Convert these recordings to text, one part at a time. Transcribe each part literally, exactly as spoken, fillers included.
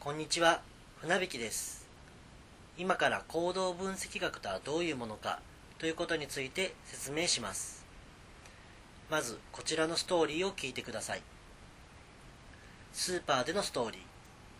こんにちは、船引です。今から行動分析学とはどういうものかということについて説明します。まずこちらのストーリーを聞いてください。スーパーでのストーリー。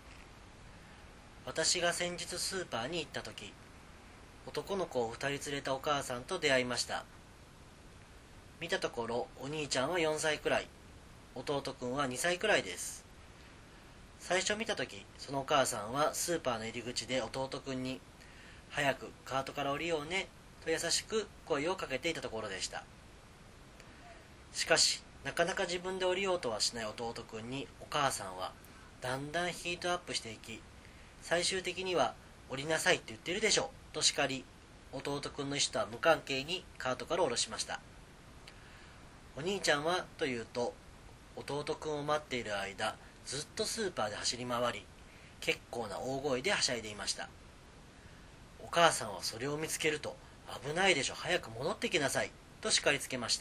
私が先日スーパーに行った時、男の子をふたり連れたお母さんと出会いました。見たところお兄ちゃんはよんさいくらい、弟くんはにさいくらいです。最初見たとき、そのお母さんはスーパーの入り口で弟くんに早くカートから降りようねと優しく声をかけていたところでした。しかしなかなか自分で降りようとはしない弟くんにお母さんはだんだんヒートアップしていき、最終的には降りなさいって言ってるでしょと叱り、弟くんの意思とは無関係にカートから降ろしました。お兄ちゃんはというと、弟くんを待っている間ずっとスーパーで走り回り、結構な大声ではしゃいでいました。お母さんはそれを見つけると、危ないでしょ、早く戻ってきなさいと叱りつけました。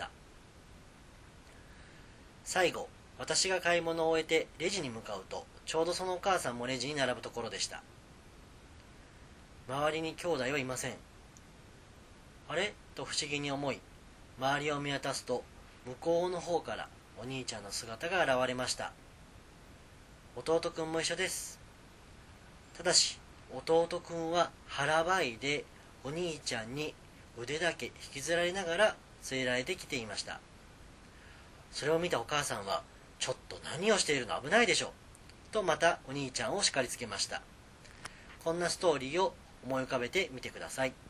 最後、私が買い物を終えてレジに向かうと、ちょうどそのお母さんもレジに並ぶところでした。周りに兄弟はいません。あれと不思議に思い、周りを見渡すと、向こうの方からお兄ちゃんの姿が現れました。弟くんも一緒です。ただし弟くんは腹ばいでお兄ちゃんに腕だけ引きずられながら連れられてきていました。それを見たお母さんは、ちょっと何をしているの、危ないでしょとまたお兄ちゃんを叱りつけました。こんなストーリーを思い浮かべてみてください。